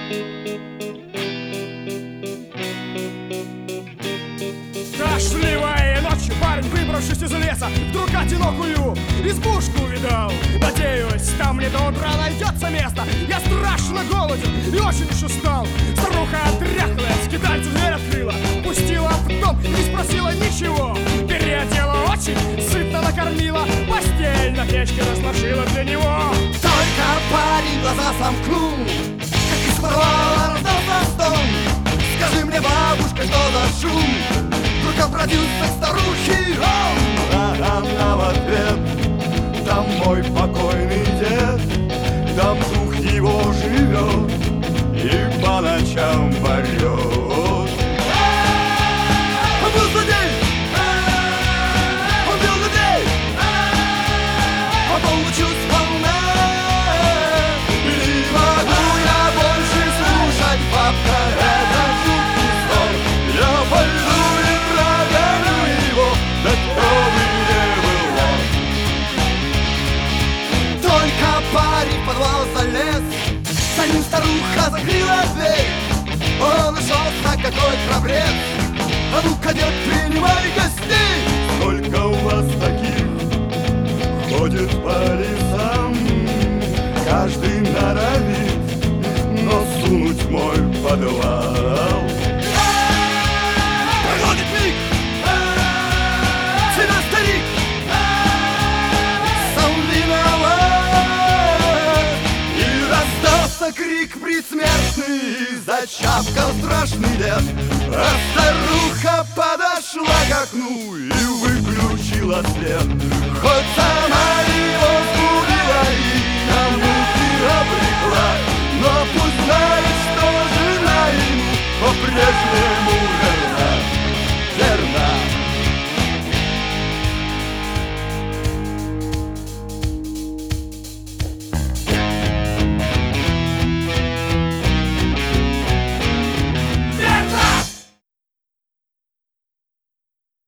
Дождливой ночью парень, выбравшись из леса, вдруг одинокую избушку увидал. Надеюсь, там мне до утра найдется место. Я страшно голоден и очень уж устал. Старуха дряхлая, скитальцу дверь открыла, пустила в дом, не спросила ничего. Переодела очень, сытно накормила, постель на печке разложила для него. Только парень глаза сомкнул, как из подвала раздался стон. Скажи мне, бабушка, что за шум? Вдруг обратился к старухе он. А она в ответ: там мой покойный дед, там дух его живет и по ночам поет. Он был злодей, он бил людей, потом учусь сполна. Не могу я больше слушать, бабка, этот жуткий сон. Я пойду и прогоню его, да кто бы не был он. Только парень в подвал залез, за ним старуха закрыла дверь. Он ушел, на какой храбрец. А ну-ка, дед, принимай гостей. Сколько у вас таких ходит по лесам? Каждый норовит нос сунуть в мой подвал. Проходит миг, тебя старик сам виноват. И раздался крик предсмертный, и зачавкал страшный дед. А старуха подошла к окну и выключила свет. Хоть